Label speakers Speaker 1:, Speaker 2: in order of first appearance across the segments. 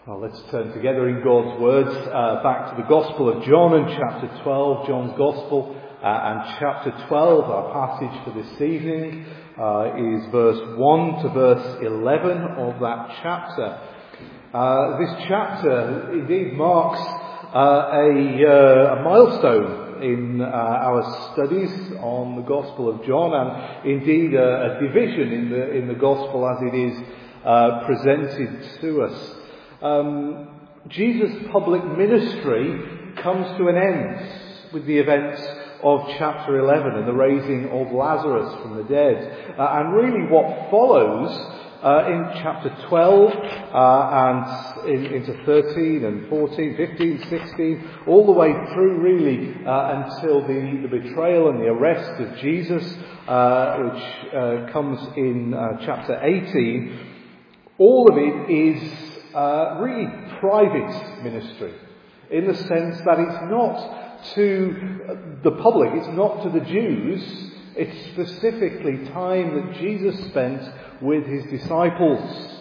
Speaker 1: Well, let's turn together in God's words back to the Gospel of John and chapter 12, John's Gospel. And chapter 12, our passage for this evening, is verse 1 to verse 11 of that chapter. This chapter indeed marks a milestone in our studies on the Gospel of John, and indeed a division in the Gospel as it is presented to us. Jesus' public ministry comes to an end with the events of chapter 11 and the raising of Lazarus from the dead. And really what follows in chapter 12 and into 13 and 14, 15, 16, all the way through really until the betrayal and the arrest of Jesus, which comes in chapter 18, all of it is really private ministry, in the sense that it's not to the public, it's not to the Jews, it's specifically time that Jesus spent with his disciples.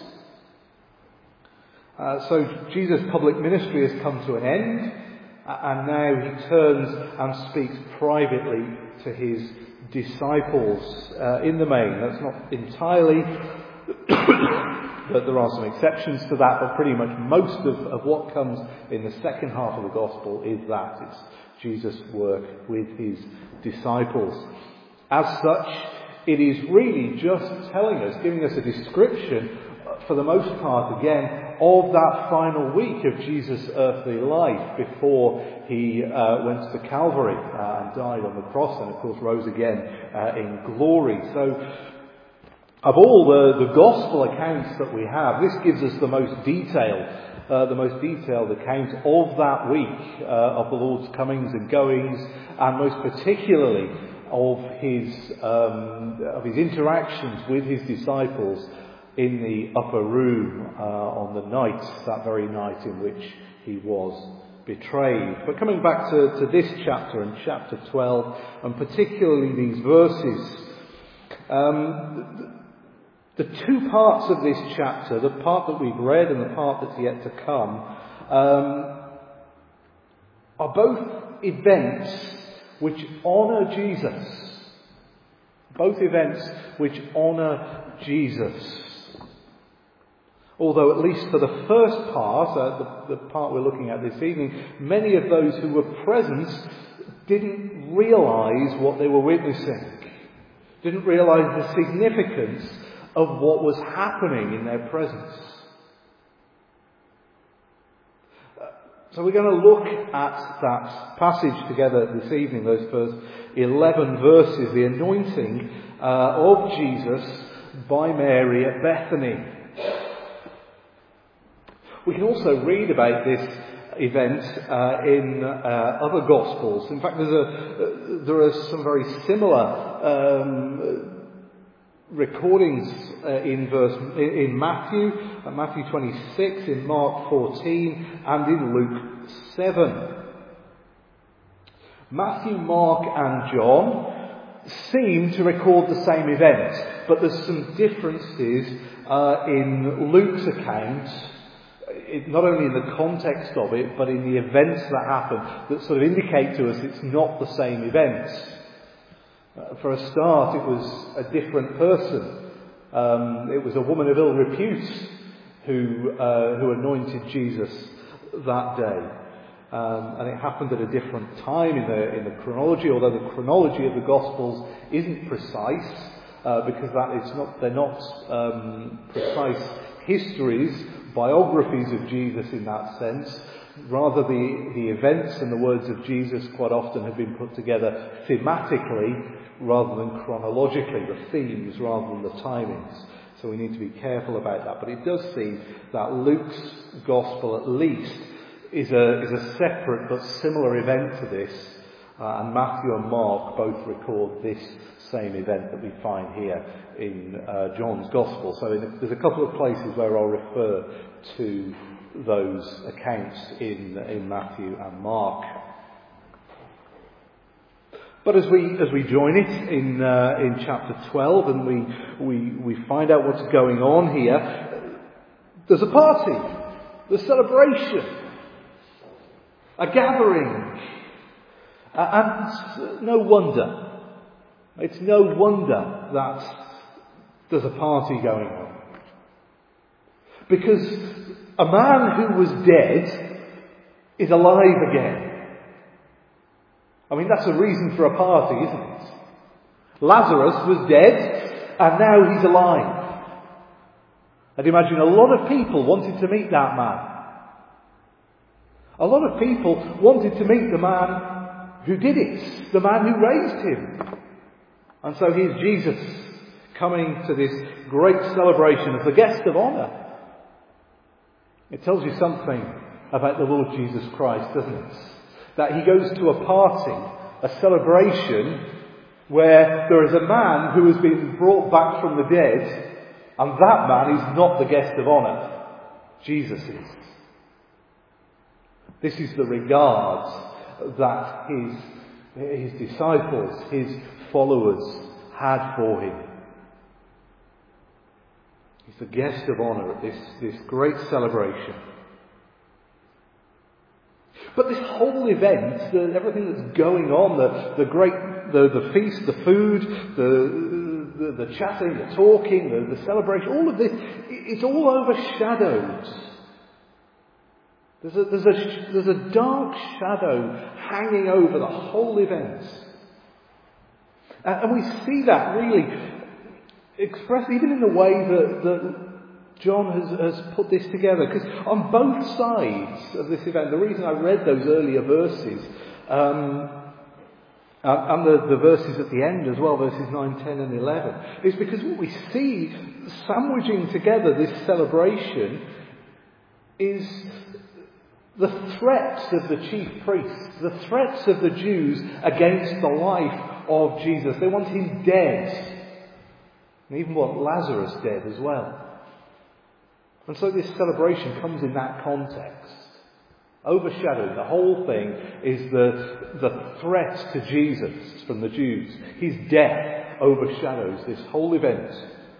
Speaker 1: So Jesus' public ministry has come to an end, and now he turns and speaks privately to his disciples in the main. That's not entirely but there are some exceptions to that, but pretty much most of what comes in the second half of the Gospel is that. It's Jesus' work with his disciples. As such, it is really just telling us, giving us a description, for the most part again, of that final week of Jesus' earthly life before he went to Calvary and died on the cross and of course rose again in glory. So, of all the Gospel accounts that we have, this gives us the most detailed account of that week, of the Lord's comings and goings, and most particularly of his interactions with his disciples in the upper room on that very night in which he was betrayed. But coming back to this chapter and chapter 12, and particularly these verses, the two parts of this chapter, the part that we've read and the part that's yet to come, are both events which honour Jesus. Both events which honour Jesus. Although at least for the first part, the part we're looking at this evening, many of those who were present didn't realise what they were witnessing. Didn't realise the significance of what was happening in their presence. So we're going to look at that passage together this evening, those first 11 verses, the anointing of Jesus by Mary at Bethany. We can also read about this event in other Gospels. In fact, there are some very similar recordings in Matthew 26, in Mark 14, and in Luke 7. Matthew, Mark, and John seem to record the same event, but there's some differences in Luke's account, not only in the context of it, but in the events that happen, that sort of indicate to us it's not the same event. For a start, it was a different person. It was a woman of ill repute who anointed Jesus that day. And it happened at a different time in the chronology, although the chronology of the Gospels isn't precise, because they're not precise histories, biographies of Jesus in that sense. Rather, the events and the words of Jesus quite often have been put together thematically rather than chronologically, the themes rather than the timings. So we need to be careful about that. But it does seem that Luke's Gospel, at least, is a separate but similar event to this. And Matthew and Mark both record this same event that we find here in John's Gospel. So there's a couple of places where I'll refer to those accounts in Matthew and Mark. But as we join it in chapter 12 and we find out what's going on here, there's a party. The celebration. A gathering. And no wonder. It's no wonder that there's a party going on. Because a man who was dead is alive again. I mean, that's a reason for a party, isn't it? Lazarus was dead, and now he's alive. I'd imagine a lot of people wanted to meet that man. A lot of people wanted to meet the man who did it, the man who raised him. And so here's Jesus coming to this great celebration as the guest of honour. It tells you something about the Lord Jesus Christ, doesn't it? That he goes to a party, a celebration, where there is a man who has been brought back from the dead, and that man is not the guest of honour. Jesus is. This is the regard that his disciples, his followers had for him. He's the guest of honour at this great celebration. But this whole event, everything that's going on, the feast, the food, the chatting, the talking, the celebration, all of this, it's all overshadowed. There's a dark shadow hanging over the whole event. And we see that really expressed even in the way that John has put this together. Because on both sides of this event, the reason I read those earlier verses, and the verses at the end as well, verses 9, 10 and 11, is because what we see sandwiching together this celebration is the threats of the chief priests, the threats of the Jews against the life of Jesus. They want him dead. And even want Lazarus dead as well. And so this celebration comes in that context. Overshadowing the whole thing is the threat to Jesus from the Jews. His death overshadows this whole event.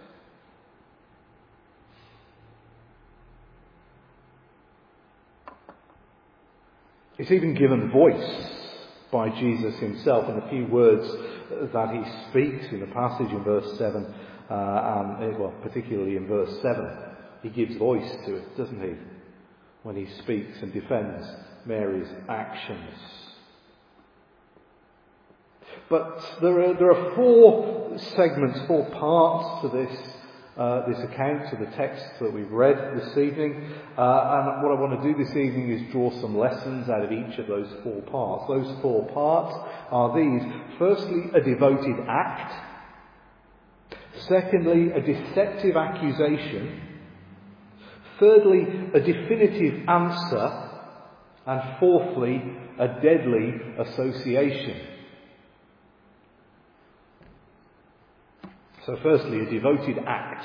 Speaker 1: It's even given voice by Jesus himself in a few words that he speaks in the passage in verse 7, particularly in verse 7. He gives voice to it, doesn't he? When he speaks and defends Mary's actions. But there are four segments, four parts to this account, to the text that we've read this evening. And what I want to do this evening is draw some lessons out of each of those four parts. Those four parts are these. Firstly, a devoted act. Secondly, a deceptive accusation. Thirdly, a definitive answer. And fourthly, a deadly association. So firstly, a devoted act.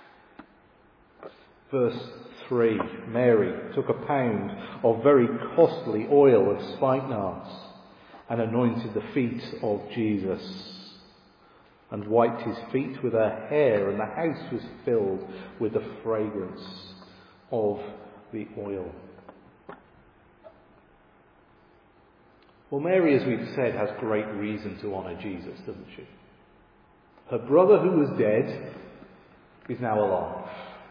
Speaker 1: Verse 3, Mary took a pound of very costly oil of spikenard and anointed the feet of Jesus and wiped his feet with her hair, and the house was filled with the fragrance of the oil. Well, Mary, as we've said, has great reason to honour Jesus, doesn't she? Her brother who was dead is now alive.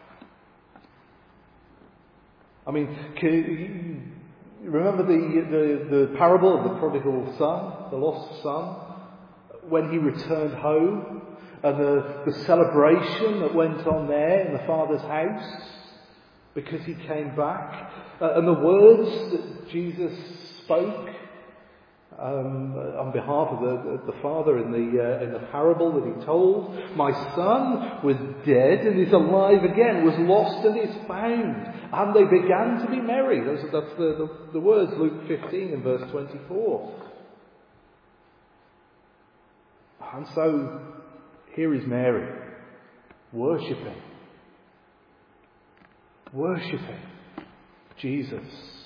Speaker 1: I mean, can you remember the parable of the prodigal son, the lost son? When he returned home and the celebration that went on there in the Father's house because he came back, and the words that Jesus spoke on behalf of the Father in the parable that he told. My son was dead and is alive again, was lost and is found. And they began to be merry. That's the words, Luke 15 and verse 24. And so here is Mary, worshipping Jesus.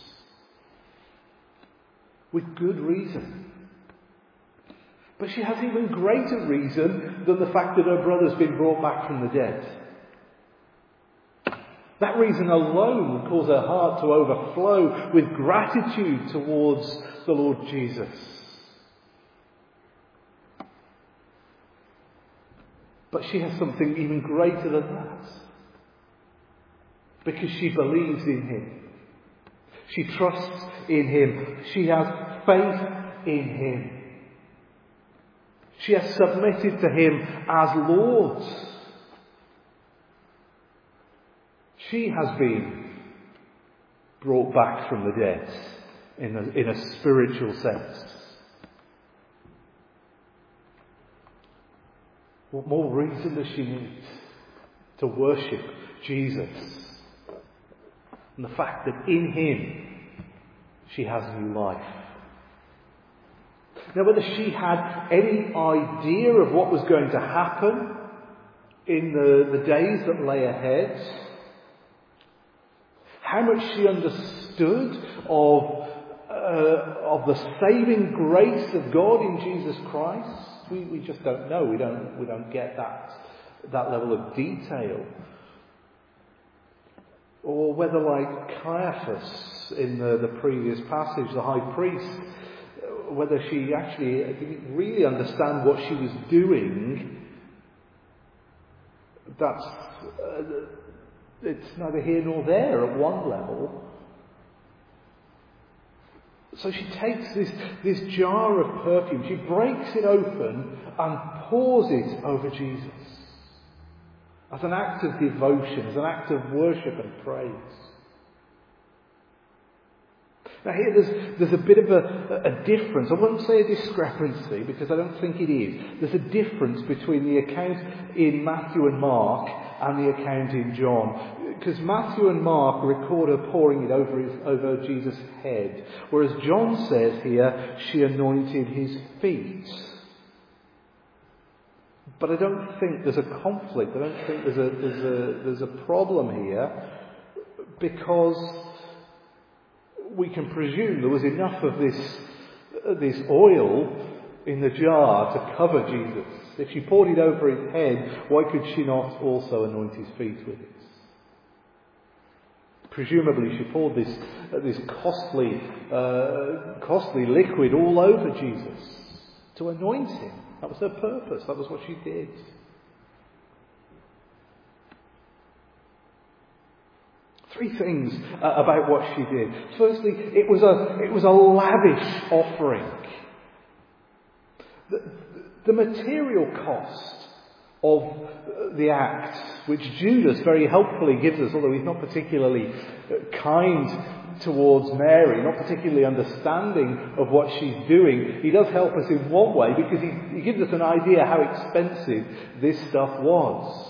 Speaker 1: With good reason. But she has even greater reason than the fact that her brother's been brought back from the dead. That reason alone would cause her heart to overflow with gratitude towards the Lord Jesus. But she has something even greater than that. Because she believes in him. She trusts in him. She has faith in him. She has submitted to him as Lord. She has been brought back from the dead in a spiritual sense. What more reason does she need to worship Jesus? And the fact that in him she has new life. Now, whether she had any idea of what was going to happen in the days that lay ahead, how much she understood of the saving grace of God in Jesus Christ, we just don't know. We don't get that level of detail. Or whether, like Caiaphas in the previous passage, the high priest, whether she actually didn't really understand what she was doing. It's neither here nor there at one level. So she takes this jar of perfume, she breaks it open and pours it over Jesus as an act of devotion, as an act of worship and praise. Now here there's a bit of a difference. I wouldn't say a discrepancy because I don't think it is. There's a difference between the account in Matthew and Mark and the account in John. Because Matthew and Mark record her pouring it over Jesus' head. Whereas John says here, she anointed his feet. But I don't think there's a conflict. I don't think there's a problem here. Because we can presume there was enough of this oil in the jar to cover Jesus. If she poured it over his head, why could she not also anoint his feet with it? Presumably she poured this costly liquid all over Jesus to anoint him. That was her purpose. That was what she did. Three things about what she did. Firstly, it was a lavish offering. The material cost of the act, which Judas very helpfully gives us, although he's not particularly kind towards Mary, not particularly understanding of what she's doing, he does help us in one way because he gives us an idea how expensive this stuff was.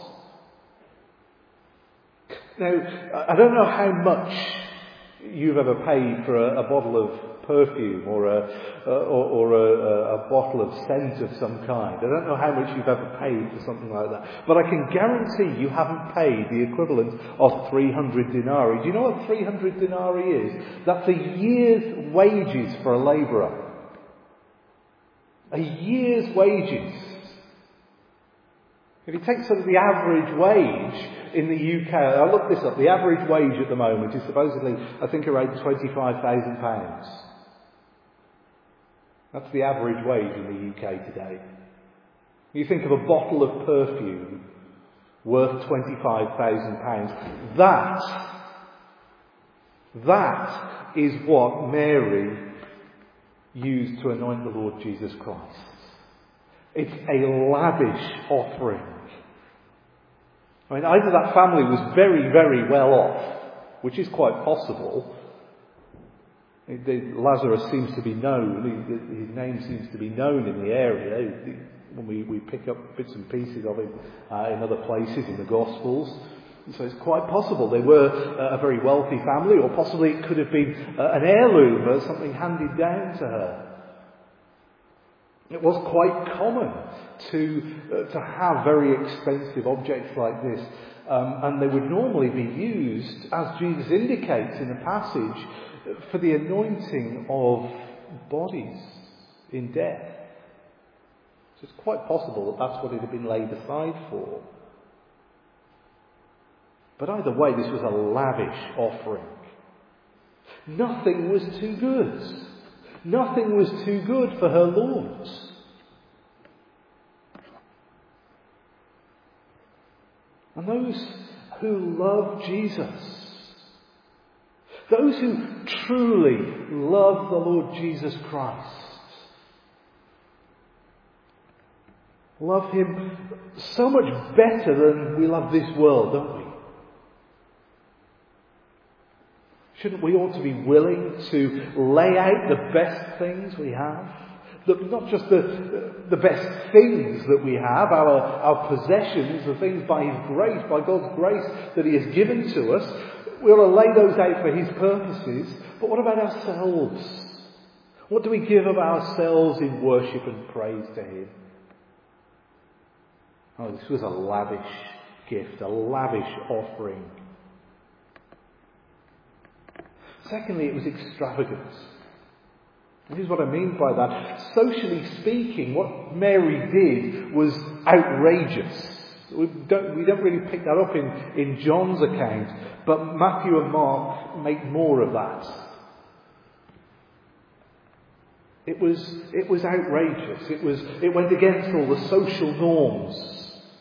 Speaker 1: Now, I don't know how much you've ever paid for a bottle of perfume or a bottle of scent of some kind. I don't know how much you've ever paid for something like that. But I can guarantee you haven't paid the equivalent of 300 denarii. Do you know what 300 denarii is? That's a year's wages for a labourer. A year's wages. If you take sort of the average wage in the UK, I looked this up, the average wage at the moment is supposedly, I think, around £25,000. That's the average wage in the UK today. You think of a bottle of perfume worth £25,000. That is what Mary used to anoint the Lord Jesus Christ. It's a lavish offering. I mean, either that family was very, very well off, which is quite possible. Lazarus seems to be known, his name seems to be known in the area. When we pick up bits and pieces of him in other places in the Gospels. So it's quite possible they were a very wealthy family, or possibly it could have been an heirloom or something handed down to her. It was quite common to have very expensive objects like this, and they would normally be used, as Jesus indicates in the passage, for the anointing of bodies in death. So it's quite possible that that's what it had been laid aside for. But either way, this was a lavish offering. Nothing was too good. Nothing was too good for her Lord. And those who love Jesus, those who truly love the Lord Jesus Christ, love Him so much better than we love this world, don't we? Shouldn't we ought to be willing to lay out the best things we have? Not just the best things that we have, our possessions, the things by His grace, by God's grace that He has given to us. We ought to lay those out for His purposes. But what about ourselves? What do we give of ourselves in worship and praise to Him? Oh, this was a lavish gift, a lavish offering. Secondly, it was extravagant. And here's what I mean by that. Socially speaking, what Mary did was outrageous. We don't really pick that up in John's account, but Matthew and Mark make more of that. It was outrageous. It went against all the social norms.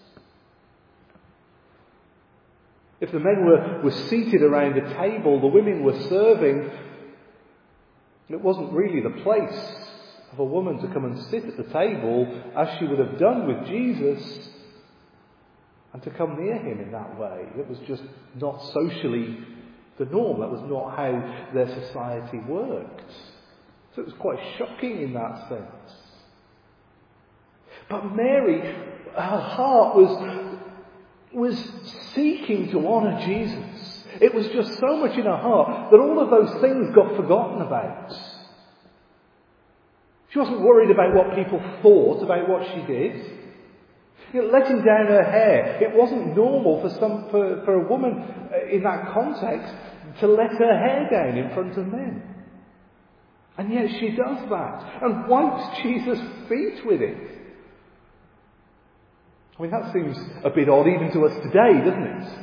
Speaker 1: If the men were seated around a table, the women were serving, it wasn't really the place of a woman to come and sit at the table as she would have done with Jesus and to come near Him in that way. It was just not socially the norm. That was not how their society worked. So it was quite shocking in that sense. But Mary, her heart was seeking to honour Jesus. It was just so much in her heart that all of those things got forgotten about. She wasn't worried about what people thought about what she did. Letting down her hair. It wasn't normal for a woman in that context to let her hair down in front of men. And yet she does that and wipes Jesus' feet with it. I mean, that seems a bit odd even to us today, doesn't it?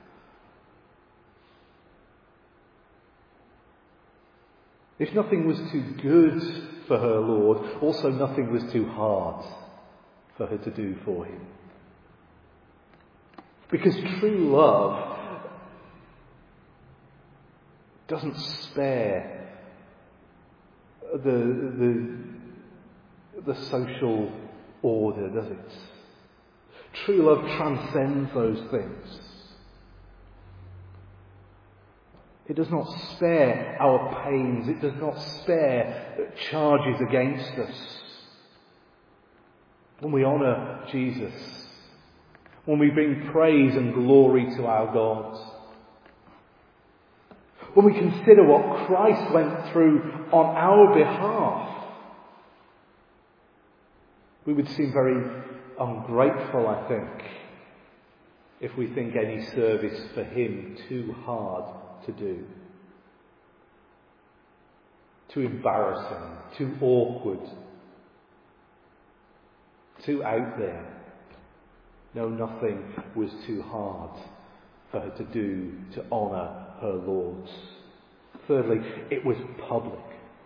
Speaker 1: If nothing was too good for her Lord, also nothing was too hard for her to do for Him. Because true love doesn't spare the social order, does it? True love transcends those things. It does not spare our pains. It does not spare charges against us. When we honour Jesus, when we bring praise and glory to our God, when we consider what Christ went through on our behalf, we would seem very ungrateful, I think, if we think any service for Him too hard to do, too embarrassing, too awkward, too out there. No, nothing was too hard for her to do to honour her Lord. Thirdly, it was public.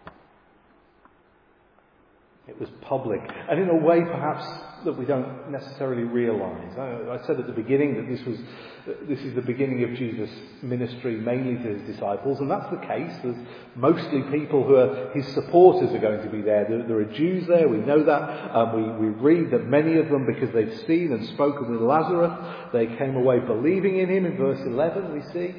Speaker 1: It was public. And in a way, perhaps, that we don't necessarily realise. I said at the beginning that this is the beginning of Jesus' ministry mainly to His disciples, and that's the case. There's mostly people who are His supporters are going to be there. There are Jews there, we know that. We read that many of them, because they've seen and spoken with Lazarus, they came away believing in Him in verse 11, we see.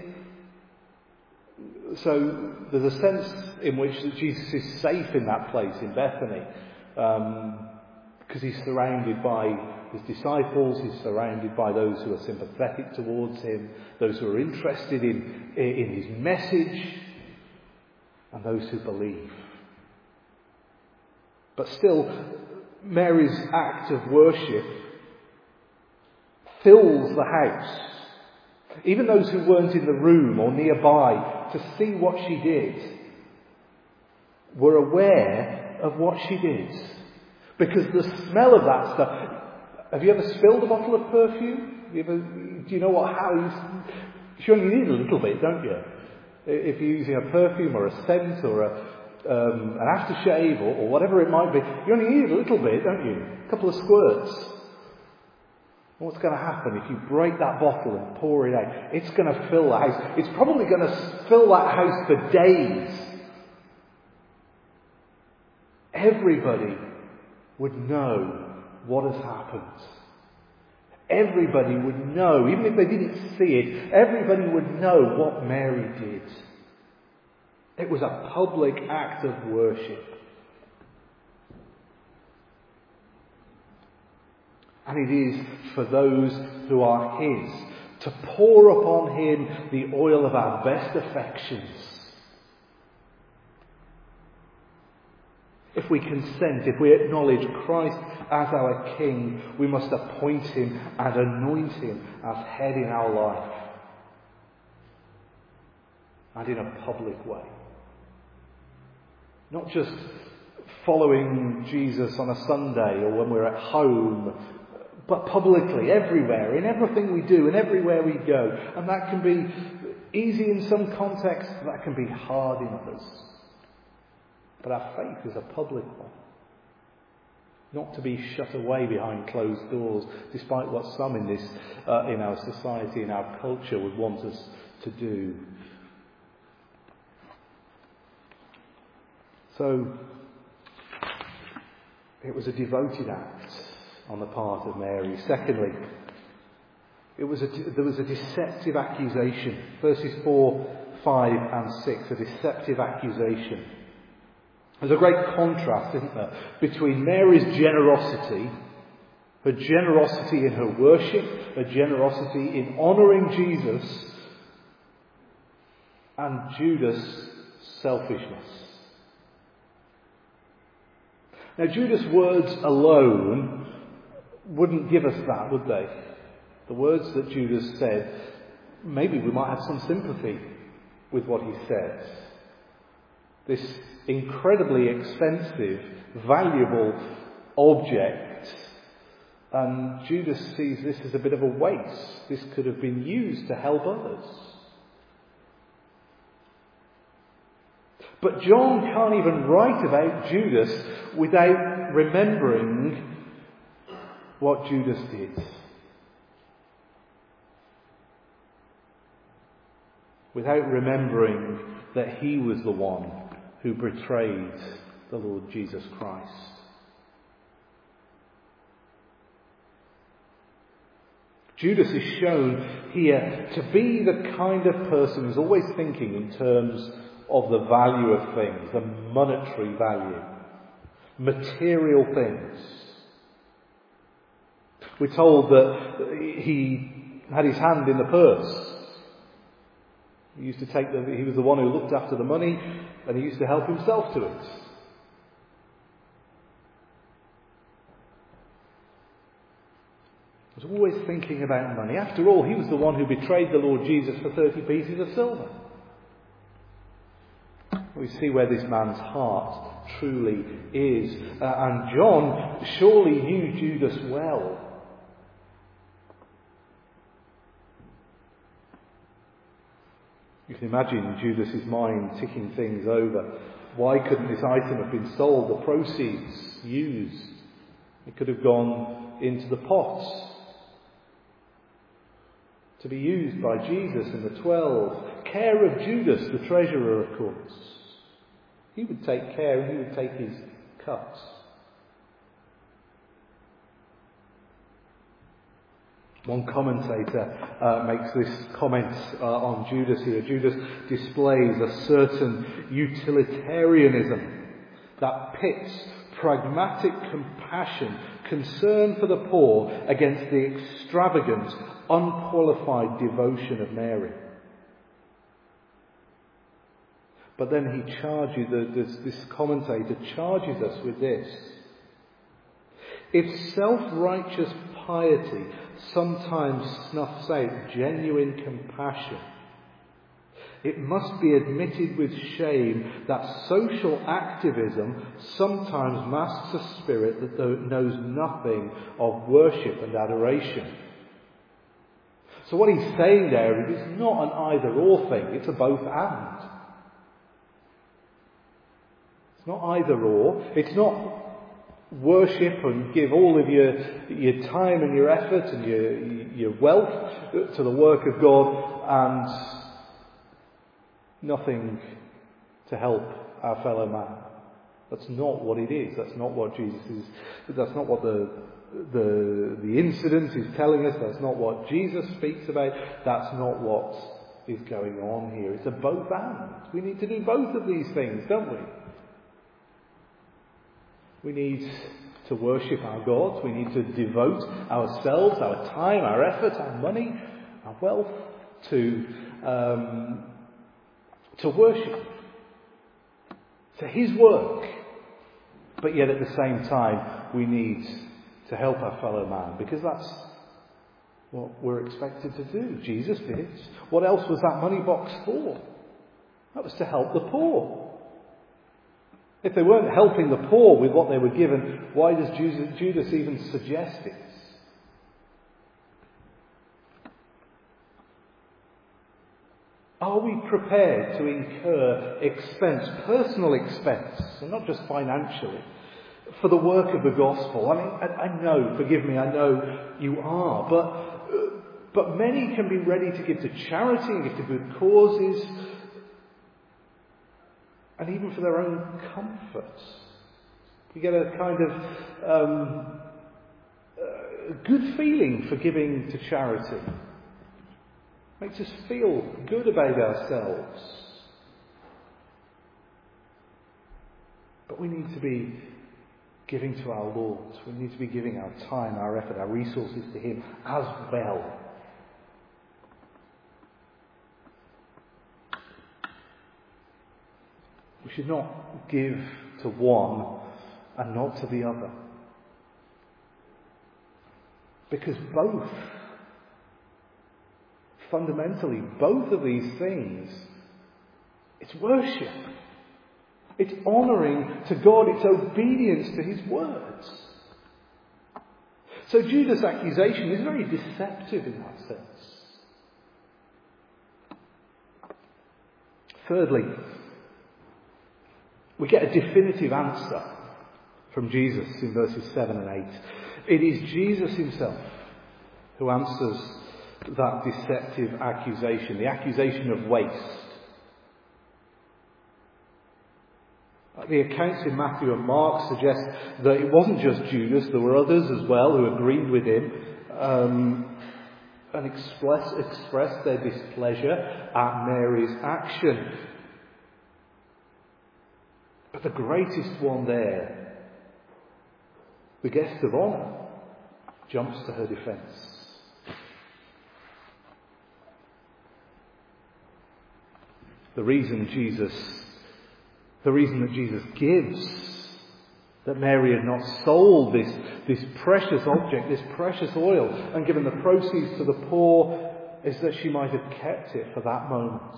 Speaker 1: So there's a sense in which that Jesus is safe in that place, in Bethany. Because He's surrounded by His disciples, He's surrounded by those who are sympathetic towards Him, those who are interested in His message, and those who believe. But still, Mary's act of worship fills the house. Even those who weren't in the room or nearby to see what she did were aware of what she did. Because the smell of that stuff... Have you ever spilled a bottle of perfume? Do you know how You only need a little bit, don't you? If you're using a perfume or a scent or an aftershave or whatever it might be, you only need a little bit, don't you? A couple of squirts. What's going to happen if you break that bottle and pour it out? It's going to fill the house. It's probably going to fill that house for days. Everybody would know what has happened. Everybody would know, even if they didn't see it, everybody would know what Mary did. It was a public act of worship. And it is for those who are His to pour upon Him the oil of our best affections. If we consent, if we acknowledge Christ as our King, we must appoint Him and anoint Him as head in our life. And in a public way. Not just following Jesus on a Sunday or when we're at home, but publicly, everywhere, in everything we do and everywhere we go. And that can be easy in some contexts, that can be hard in others. But our faith is a public one. Not to be shut away behind closed doors, despite what some in our society, in our culture would want us to do. So, it was a devoted act on the part of Mary. Secondly, there was a deceptive accusation. Verses 4, 5 and 6, a deceptive accusation. There's a great contrast, isn't there, between Mary's generosity, her generosity in her worship, her generosity in honouring Jesus, and Judas' selfishness. Now, Judas' words alone wouldn't give us that, would they? The words that Judas said, maybe we might have some sympathy with what he said. This incredibly expensive, valuable object. And Judas sees this as a bit of a waste. This could have been used to help others. But John can't even write about Judas without remembering what Judas did. Without remembering that he was the one who betrayed the Lord Jesus Christ. Judas is shown here to be the kind of person who's always thinking in terms of the value of things, the monetary value, material things. We're told that he had his hand in the purse. He used to he was the one who looked after the money, and he used to help himself to it. He was always thinking about money. After all, he was the one who betrayed the Lord Jesus for 30 pieces of silver. We see where this man's heart truly is. And John surely knew Judas well. You can imagine Judas' mind ticking things over. Why couldn't this item have been sold, the proceeds used? It could have gone into the pots to be used by Jesus and the 12. Care of Judas, the treasurer, of course. He would take care and he would take his cuts. One commentator makes this comment on Judas here. Judas displays a certain utilitarianism that pits pragmatic compassion, concern for the poor, against the extravagant, unqualified devotion of Mary. But then he charges, this commentator charges us with this. If self-righteous piety sometimes snuffs out genuine compassion, it must be admitted with shame that social activism sometimes masks a spirit that knows nothing of worship and adoration. So what he's saying there is it's not an either-or thing, it's a both-and. It's not either-or. It's not worship and give all of your time and your effort and your wealth to the work of God and nothing to help our fellow man. That's not what it is. That's not what Jesus is. That's not what the incident is telling us. That's not what Jesus speaks about. That's not what is going on here. It's a both and. We need to do both of these things, don't we? We need to worship our God. We need to devote ourselves, our time, our effort, our money, our wealth to worship, to His work. But yet at the same time, we need to help our fellow man, because that's what we're expected to do. Jesus did. What else was that money box for? That was to help the poor. If they weren't helping the poor with what they were given, why does Judas even suggest it? Are we prepared to incur expense, personal expense, and not just financially, for the work of the gospel? I mean, I know, forgive me, I know you are, but many can be ready to give to charity and give to good causes, and even for their own comfort. You get a kind of good feeling for giving to charity. Makes us feel good about ourselves. But we need to be giving to our Lord. We need to be giving our time, our effort, our resources to Him as well. We should not give to one and not to the other. Because both, fundamentally, both of these things, it's worship. It's honouring to God. It's obedience to His words. So Judas' accusation is very deceptive in that sense. Thirdly, we get a definitive answer from Jesus in verses 7 and 8. It is Jesus Himself who answers that deceptive accusation, the accusation of waste. The accounts in Matthew and Mark suggest that it wasn't just Judas, there were others as well who agreed with him and expressed their displeasure at Mary's action. But the greatest one there, the guest of honour, jumps to her defence. The reason that Jesus gives that Mary had not sold this precious object, this precious oil, and given the proceeds to the poor, is that she might have kept it for that moment.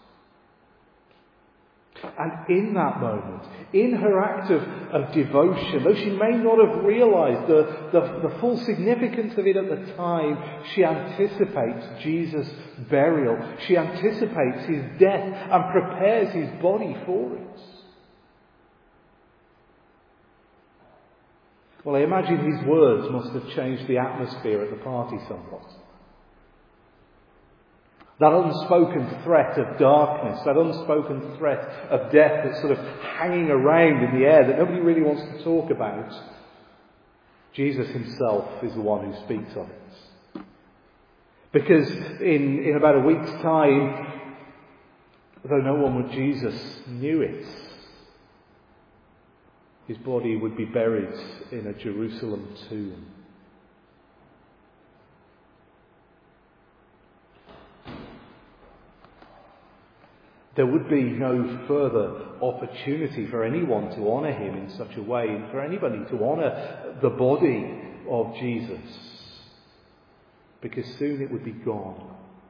Speaker 1: And in that moment, in her act of devotion, though she may not have realised the full significance of it at the time, she anticipates Jesus' burial. She anticipates His death and prepares His body for it. Well, I imagine His words must have changed the atmosphere at the party somewhat. That unspoken threat of darkness, that unspoken threat of death that's sort of hanging around in the air that nobody really wants to talk about. Jesus Himself is the one who speaks of it. Because in about a week's time, though no one but Jesus knew it, His body would be buried in a Jerusalem tomb. There would be no further opportunity for anyone to honour Him in such a way, and for anybody to honour the body of Jesus, because soon it would be gone.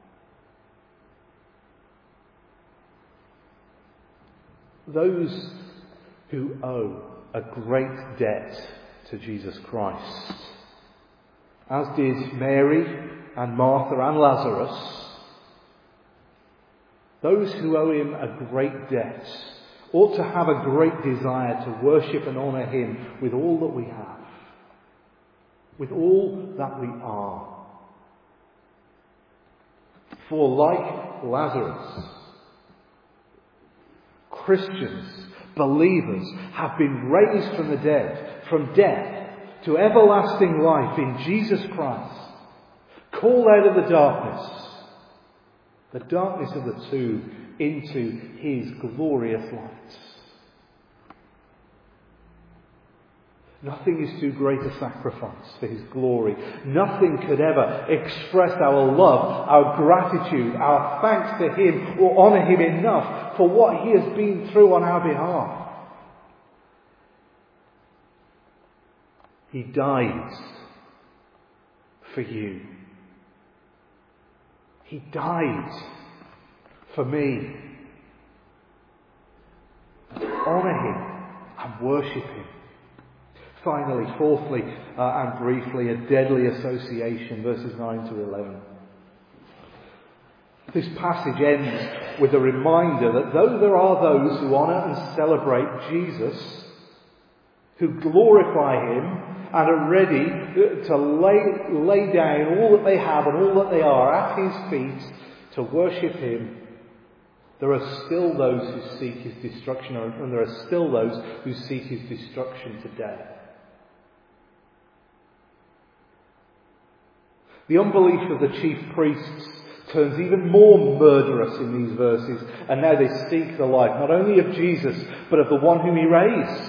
Speaker 1: Those who owe a great debt to Jesus Christ, as did Mary and Martha and Lazarus, those who owe him a great debt ought to have a great desire to worship and honour him with all that we have, with all that we are. For like Lazarus, Christians, believers, have been raised from the dead, from death to everlasting life in Jesus Christ, called out of the darkness of the tomb, into his glorious light. Nothing is too great a sacrifice for his glory. Nothing could ever express our love, our gratitude, our thanks to him, or honour him enough for what he has been through on our behalf. He died for you. He died for me. Honour him and worship him. Finally, fourthly, and briefly, a deadly association, verses 9 to 11. This passage ends with a reminder that though there are those who honour and celebrate Jesus, who glorify him and are ready to lay down all that they have and all that they are at his feet to worship him, there are still those who seek his destruction, and there are still those who seek his destruction today. The unbelief of the chief priests turns even more murderous in these verses, and now they seek the life not only of Jesus, but of the one whom he raised.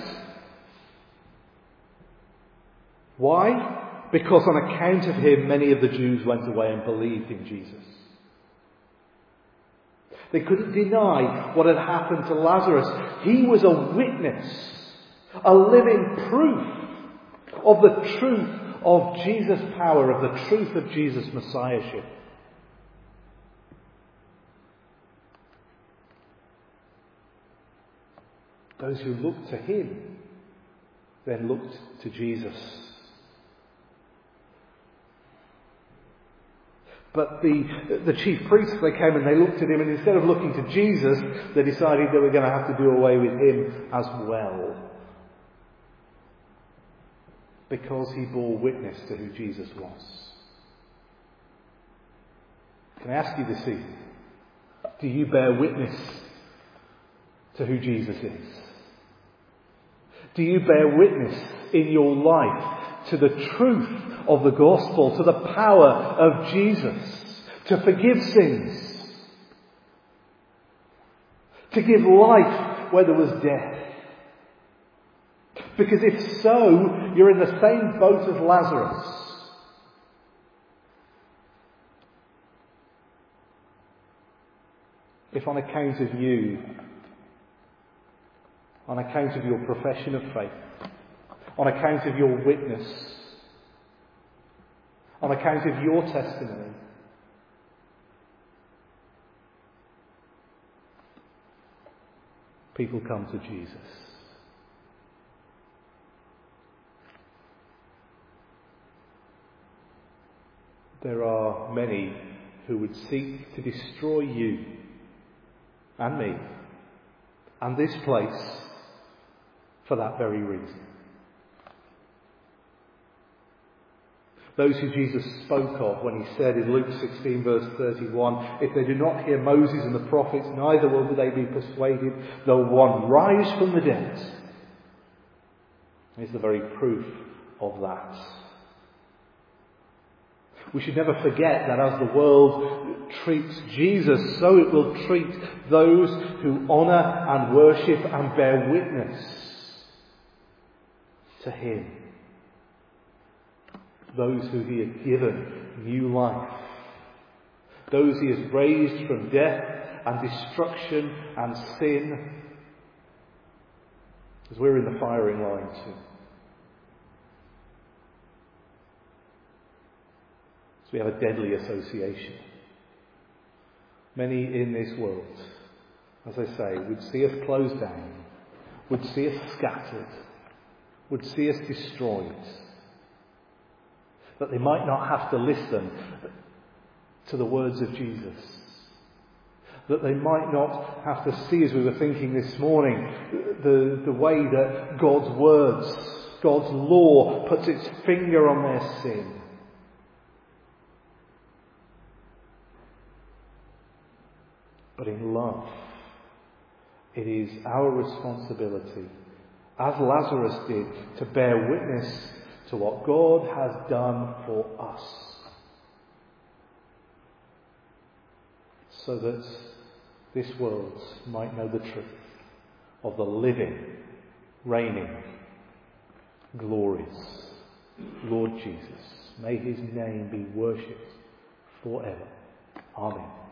Speaker 1: Why? Because on account of him, many of the Jews went away and believed in Jesus. They couldn't deny what had happened to Lazarus. He was a witness, a living proof of the truth of Jesus' power, of the truth of Jesus' Messiahship. Those who looked to him then looked to Jesus. But the chief priests, they came and they looked at him, and instead of looking to Jesus, they decided they were going to have to do away with him as well, because he bore witness to who Jesus was. Can I ask you this evening, do you bear witness to who Jesus is? Do you bear witness in your life to the truth of the gospel, to the power of Jesus, to forgive sins, to give life where there was death? Because if so, you're in the same boat as Lazarus. If on account of you, on account of your profession of faith, on account of your witness, on account of your testimony, people come to Jesus, there are many who would seek to destroy you and me and this place for that very reason. Those who Jesus spoke of when he said in Luke 16 verse 31, if they do not hear Moses and the prophets, neither will they be persuaded, though one rise from the dead. Is the very proof of that. We should never forget that as the world treats Jesus, so it will treat those who honour and worship and bear witness to him. Those who he has given new life. Those he has raised from death and destruction and sin. Because we're in the firing line too. So we have a deadly association. Many in this world, as I say, would see us closed down, would see us scattered, would see us destroyed, that they might not have to listen to the words of Jesus. That they might not have to see, as we were thinking this morning, the way that God's words, God's law puts its finger on their sin. But in love, it is our responsibility, as Lazarus did, to bear witness to what God has done for us, so that this world might know the truth of the living, reigning, glorious Lord Jesus. May his name be worshipped forever. Amen.